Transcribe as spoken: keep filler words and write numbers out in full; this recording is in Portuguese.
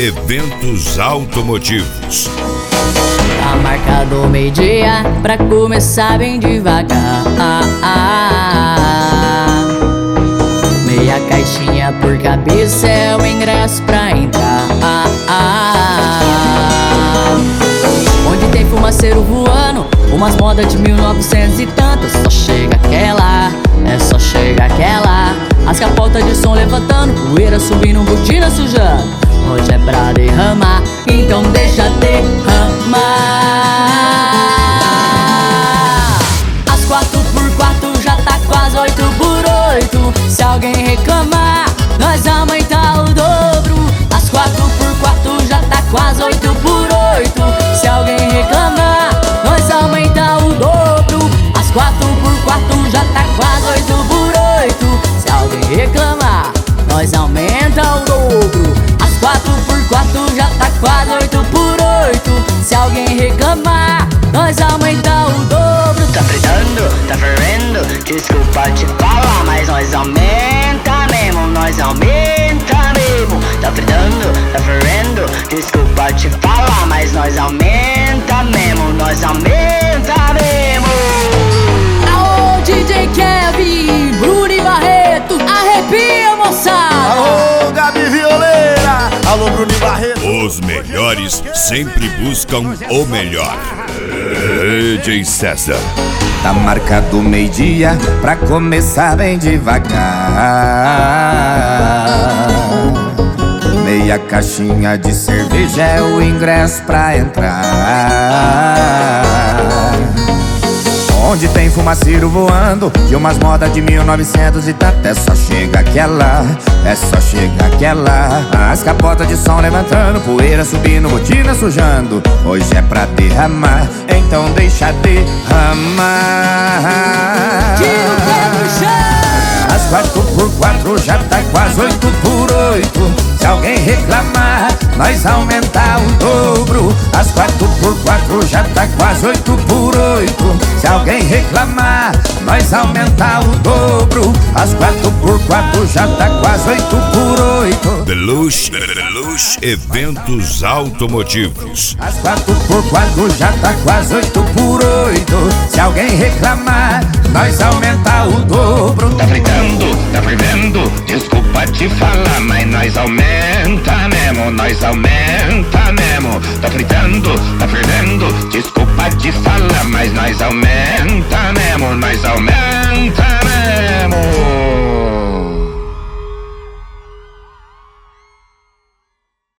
Eventos automotivos. Tá marcado meio-dia pra começar bem devagar. Meia caixinha por cabeça é o ingresso pra entrar. Onde tem fumaceiro voando, umas modas de mil e novecentos e tantos. Só chega aquela, é só chega aquela. As capotas de som levantando, poeira subindo, botina sujando. Hoje é pra derramar, então deixa derramar. As quatro por quatro já tá quase oito por oito. Se alguém reclamar, nós aumentar o dobro. As quatro por quatro já tá quase oito por oito. Se alguém reclamar, nós aumentar o dobro. As quatro por quatro já tá quase oito por oito. Se alguém reclamar, nós aumenta o dobro. As quatro por quatro já tá quase oito por oito. Se alguém reclamar, nós aumenta o dobro. Tá fritando, tá fervendo, desculpa te falar, mas nós aumenta mesmo, nós aumenta mesmo. Tá fritando, tá fervendo, desculpa te falar, mas nós aumenta mesmo, nós aumenta mesmo. Alô, D J Kevin, Bruno e Barreto, arrepia, moçada. Alô, Gabi Violeira, alô, Bruno e Barreto. Os melhores sempre buscam o melhor. D J César. Tá marcado meio-dia pra começar bem devagar. Meia caixinha de cerveja é o ingresso pra entrar. Onde tem fumaceiro voando e umas modas de mil e novecentos e tanto. É só chega aquela, é só chega aquela. As capotas de som levantando, poeira subindo, botina sujando. Hoje é pra derramar, então deixa derramar. Tira o pé do chão. As quatro por quatro já tá quase oito por oito. Se alguém reclamar, nós aumentar o dobro. As quatro por quatro já tá quase oito por oito. Se alguém reclamar, nós aumentar o dobro. As quatro por quatro já tá quase oito por oito. Deluxe, Deluxe Eventos automotivos. As quatro por quatro já tá quase oito por oito. Se alguém reclamar, nós aumentar o dobro. Tá fritando, tá fervendo, desculpa te falar, mas nós aumenta mesmo, nós aumenta mesmo. Tá fritando, tá fervendo,